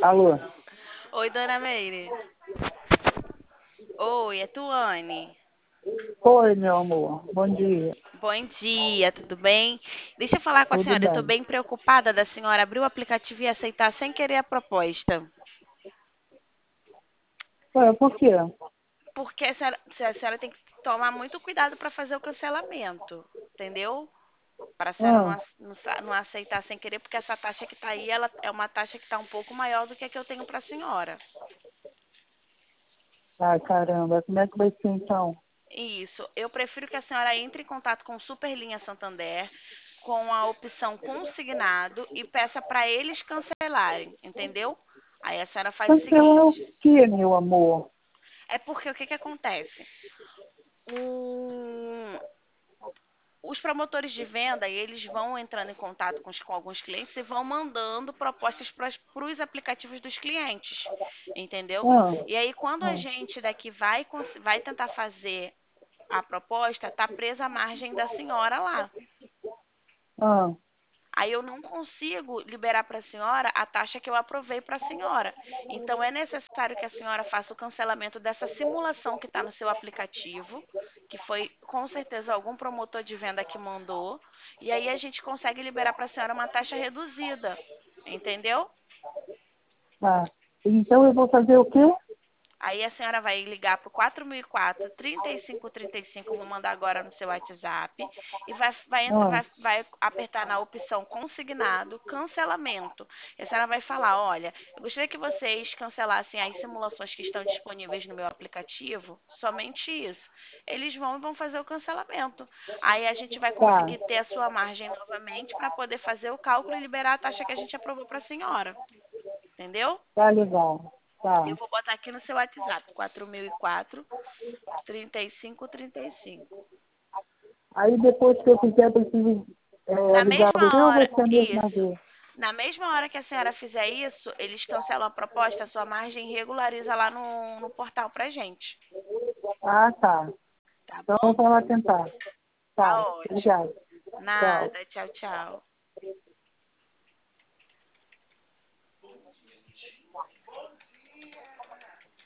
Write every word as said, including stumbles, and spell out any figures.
Alô? Oi, dona Meire. Oi, é Tuane. Oi, meu amor. Bom dia. Bom dia, tudo bem? Deixa eu falar com a Tudo senhora. Eu estou bem? bem preocupada da senhora abrir o aplicativo e aceitar sem querer a proposta. Ué, por quê? Porque a senhora, a senhora tem que tomar muito cuidado para fazer o cancelamento, entendeu? Para a senhora não, Ah, ac- não sa- não aceitar sem querer, porque essa taxa que está aí, ela é uma taxa que está um pouco maior do que a que eu tenho para a senhora. ai, caramba. Como é que vai ser então? Isso. Eu prefiro que a senhora entre em contato com o Superlinha Santander com a opção consignado e peça para eles cancelarem, entendeu? Aí a senhora faz o Cancelar o seguinte: quê, meu amor? é porque o que que acontece? O- os promotores de venda, eles vão entrando em contato com, os- com alguns clientes e vão mandando propostas para os aplicativos dos clientes, entendeu? Ah, E aí, quando a ah, gente daqui vai, cons- vai tentar fazer a proposta, tá presa a margem da senhora lá. ah, Aí eu não consigo liberar para a senhora a taxa que eu aprovei para a senhora. Então é necessário que a senhora faça o cancelamento dessa simulação que está no seu aplicativo, que foi com certeza algum promotor de venda que mandou, e aí a gente consegue liberar para a senhora uma taxa reduzida. Entendeu? ah. Então eu vou fazer o quê? Aí a senhora vai ligar para o quatro mil e quatro, trinta e cinco trinta e cinco, eu vou mandar agora no seu WhatsApp, e vai, vai, ent- Ah, vai, vai apertar na opção consignado, cancelamento. E a senhora vai falar, olha, eu gostaria que vocês cancelassem as simulações que estão disponíveis no meu aplicativo, somente isso. Eles vão e vão fazer o cancelamento. Aí a gente vai tá. conseguir ter a sua margem novamente para poder fazer o cálculo e liberar a taxa que a gente aprovou para a senhora. Entendeu? Tá legal. Tá. Eu vou botar aqui no seu WhatsApp, quatro mil e quatro, trinta e cinco trinta e cinco. Aí depois que eu fizer, eu preciso é, Na avisar você mesma ou hora, você mesmo a isso. ver? Na mesma hora que a senhora fizer isso, eles cancelam a proposta, a sua margem regulariza lá no, no portal pra gente. Ah, tá. Tá Então bom? vamos lá tentar. Tá. Tá ótimo. Obrigada. Tchau. Nada. Tchau, tchau.